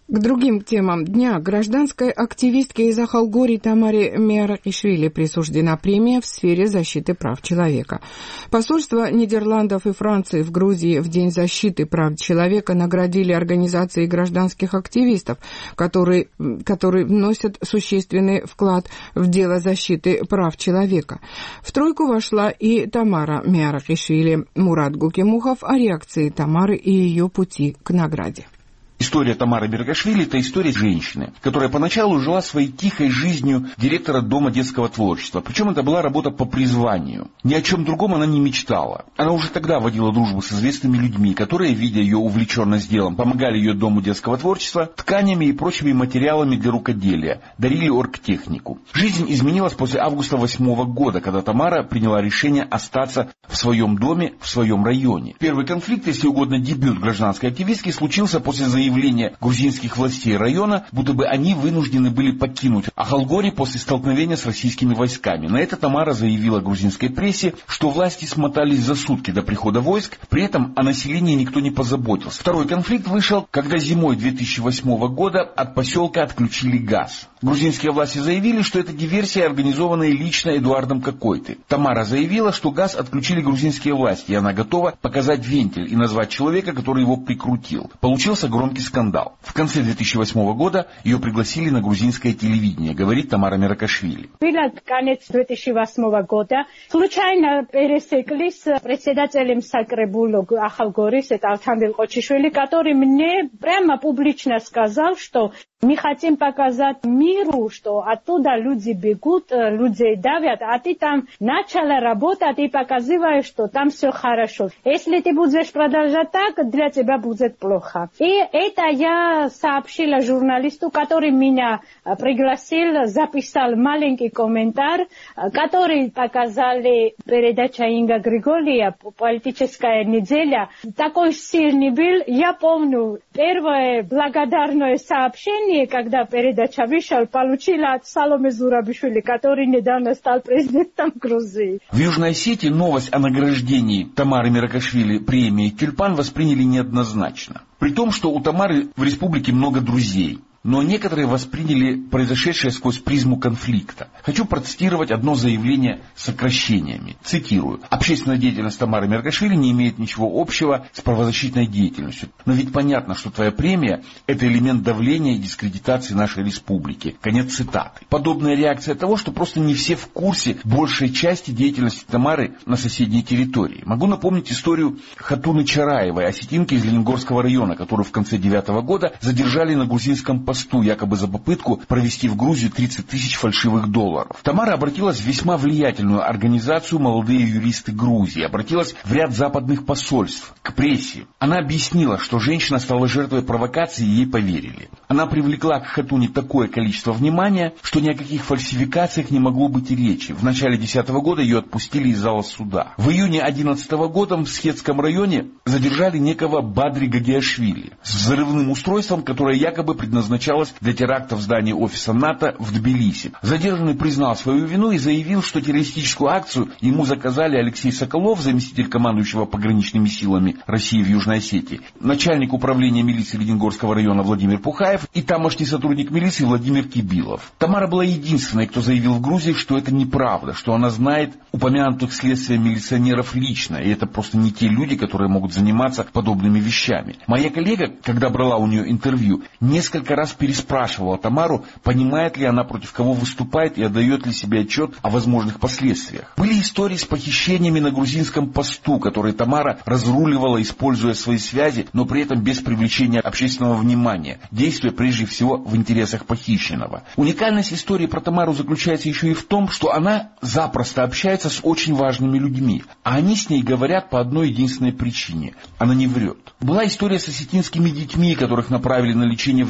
К другим темам дня. Гражданской активистке из Ахалгории Тамаре Миаракишвили присуждена премия в сфере защиты прав человека. Посольство Нидерландов и Франции в Грузии в День защиты прав человека наградили организации гражданских активистов, которые вносят существенный вклад в дело защиты прав человека. В тройку вошла и Тамара Миаракишвили. Мурат Гукимухов о реакции Тамары и ее пути к награде. История Тамары Миаракишвили – это история женщины, которая поначалу жила своей тихой жизнью директора Дома детского творчества. Причем это была работа по призванию. Ни о чем другом она не мечтала. Она уже тогда водила дружбу с известными людьми, которые, видя ее увлеченность делом, помогали ее Дому детского творчества тканями и прочими материалами для рукоделия, дарили оргтехнику. Жизнь изменилась после августа 2008 года, когда Тамара приняла решение остаться в своем доме, в своем районе. Первый конфликт, если угодно дебют гражданской активистки, случился после заявления грузинских властей района, будто бы они вынуждены были покинуть Ахалгори после столкновения с российскими войсками. На это Тамара заявила грузинской прессе, что власти смотались за сутки до прихода войск, при этом о населении никто не позаботился. Второй конфликт вышел, когда зимой 2008 года от поселка отключили газ. Грузинские власти заявили, что это диверсия, организованная лично Эдуардом Какойты. Тамара заявила, что газ отключили грузинские власти, и она готова показать вентиль и назвать человека, который его прикрутил. Получился громкий скандал. В конце 2008 года ее пригласили на грузинское телевидение, говорит Тамара Миаракишвили. Конец 2008 года случайно пересеклись с председателем Сакребулу Ахалгорис, это Алтанбек Очишвили, который мне прямо публично сказал, что мы хотим показать миру, что оттуда люди бегут, людей давят, а ты там начала работать и показываешь, что там все хорошо. Если ты будешь продолжать так, для тебя будет плохо. И это я сообщила журналисту, который меня пригласил, записал маленький комментарий, который показали передача Инга Григория «Политическая неделя». Такой сильный был. Я помню, первое благодарное сообщение, когда передача вышла, получила от Саломе Зурабишвили, который недавно стал президентом Грузии. В Южной Осетии новость о награждении Тамары Миаракишвили премией «Тюльпан» восприняли неоднозначно. При том, что у Тамары в республике много друзей. Но некоторые восприняли произошедшее сквозь призму конфликта. Хочу процитировать одно заявление с сокращениями. Цитирую. «Общественная деятельность Тамары Миаракишвили не имеет ничего общего с правозащитной деятельностью. Но ведь понятно, что твоя премия – это элемент давления и дискредитации нашей республики». Конец цитаты. Подобная реакция того, что просто не все в курсе большей части деятельности Тамары на соседней территории. Могу напомнить историю Хатуны Чараевой, осетинки из Лениногорского района, которую в конце 2009 года задержали на грузинском посту, якобы за попытку провести в Грузию 30 тысяч фальшивых долларов. Тамара обратилась в весьма влиятельную организацию «Молодые юристы Грузии», обратилась в ряд западных посольств, к прессе. Она объяснила, что женщина стала жертвой провокации, и ей поверили. Она привлекла к Хатуне такое количество внимания, что ни о каких фальсификациях не могло быть и речи. В начале 2010 года ее отпустили из зала суда. В июне 2011 года в Схетском районе задержали некого Бадри Гагиашвили с взрывным устройством, которое якобы предназначалось для теракта в здании офиса НАТО в Тбилиси. Задержанный признал свою вину и заявил, что террористическую акцию ему заказали Алексей Соколов, заместитель командующего пограничными силами России в Южной Осетии, начальник управления милиции Ленингорского района Владимир Пухаев и тамошний сотрудник милиции Владимир Кибилов. Тамара была единственной, кто заявил в Грузии, что это неправда, что она знает упомянутых следствием милиционеров лично, и это просто не те люди, которые могут заниматься подобными вещами. Моя коллега, когда брала у нее интервью, несколько раз переспрашивала Тамару, понимает ли она, против кого выступает, и отдает ли себе отчет о возможных последствиях. Были истории с похищениями на грузинском посту, которые Тамара разруливала, используя свои связи, но при этом без привлечения общественного внимания, действуя прежде всего в интересах похищенного. Уникальность истории про Тамару заключается еще и в том, что она запросто общается с очень важными людьми, а они с ней говорят по одной единственной причине – она не врет. Была история с осетинскими детьми, которых направили на лечение в Тбилиси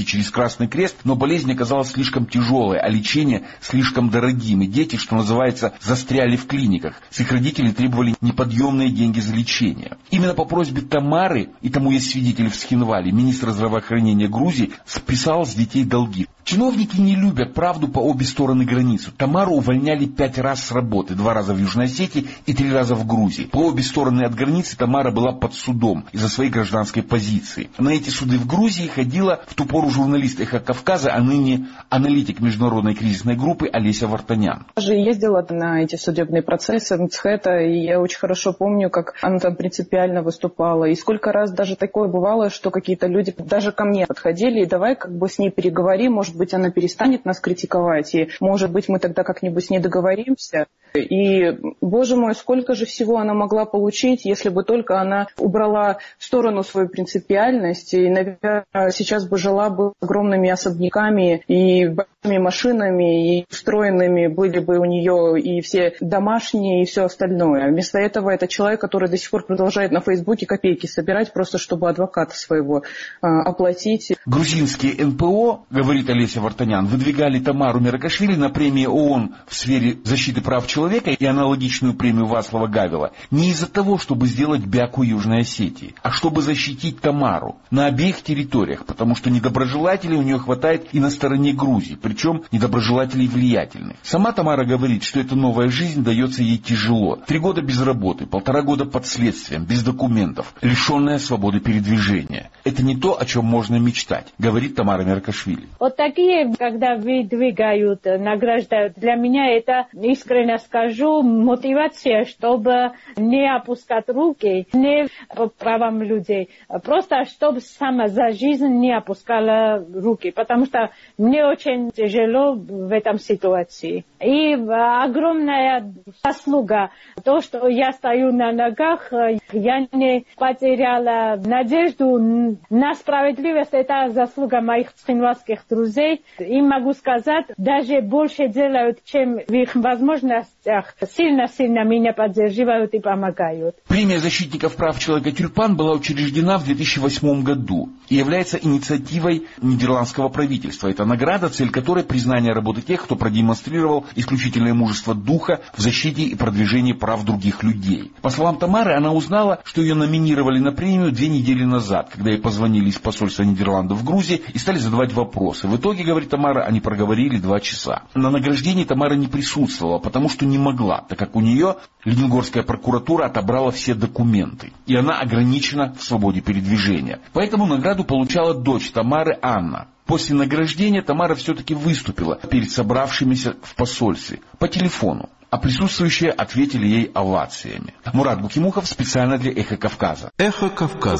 комиссии через Красный Крест, но болезнь оказалась слишком тяжелой, а лечение слишком дорогим. И дети, что называется, застряли в клиниках. С их родителей требовали неподъемные деньги за лечение. Именно по просьбе Тамары, и тому есть свидетели в Схинвале, министр здравоохранения Грузии списал с детей долги. Чиновники не любят правду по обе стороны границы. Тамару увольняли 5 раз с работы, 2 раза в Южной Осетии и 3 раза в Грузии. По обе стороны от границы Тамара была под судом из-за своей гражданской позиции. На эти суды в Грузии ходила в ту пору журналист «Эхо Кавказа», а ныне аналитик международной кризисной группы Олеся Вартанян. Я же ездила на эти судебные процессы МЦХЭТа, и я очень хорошо помню, как она там принципиально выступала. И сколько раз даже такое бывало, что какие-то люди даже ко мне подходили, и давай как бы с ней переговорим, может быть, она перестанет нас критиковать, и, может быть, мы тогда как-нибудь с ней договоримся. И, боже мой, сколько же всего она могла получить, если бы только она убрала в сторону свою принципиальность, и, наверное, сейчас бы жила бы огромными особняками и большими машинами, и устроенными были бы у нее и все домашние, и все остальное. Вместо этого это человек, который до сих пор продолжает на Фейсбуке копейки собирать, просто чтобы адвоката своего оплатить. Грузинские НПО, говорит Олеся Вартанян, выдвигали Тамару Меракашвили на премии ООН в сфере защиты прав человека и аналогичную премию Вацлава Гавела не из-за того, чтобы сделать бяку Южной Осетии, а чтобы защитить Тамару на обеих территориях, потому что недоброжелателей у нее хватает и на стороне Грузии, причем недоброжелателей влиятельных. Сама Тамара говорит, что эта новая жизнь дается ей тяжело. 3 года без работы, 1,5 года под следствием, без документов, лишенная свободы передвижения. Это не то, о чем можно мечтать, говорит Тамара Меракашвили. Вот такие, когда выдвигают, награждают, для меня это, искренне скажу, мотивация, чтобы не опускать руки, не по правам людей, просто чтобы сама за жизнь не опускала руки, потому что мне очень тяжело в этом ситуации. И огромная заслуга, то, что я стою на ногах, я не потеряла надежду на справедливость, это заслуга моих схинвальских друзей. И могу сказать, даже больше делают, чем в их возможностях. Сильно-сильно меня поддерживают и помогают. Премия защитников прав человека «Тюльпан» была учреждена в 2008 году и является инициативой нидерландского правительства. Это награда, цель которой признание работы тех, кто продемонстрировал исключительное мужество духа в защите и продвижении прав других людей. По словам Тамары, она узнала, что ее номинировали на премию 2 недели назад, когда ей позвонили из посольства Нидерландов в Грузии и стали задавать вопросы. В итоге, говорит Тамара, они проговорили 2 часа. На награждении Тамара не присутствовала, потому что не могла, так как у нее Ленингорская прокуратура отобрала все документы, и она ограничена в свободе передвижения. Поэтому награду получала дочь Тамары Анна. После награждения Тамара все-таки выступила перед собравшимися в посольстве по телефону, а присутствующие ответили ей овациями. Мурат Букимухов специально для «Эхо Кавказа». «Эхо Кавказа».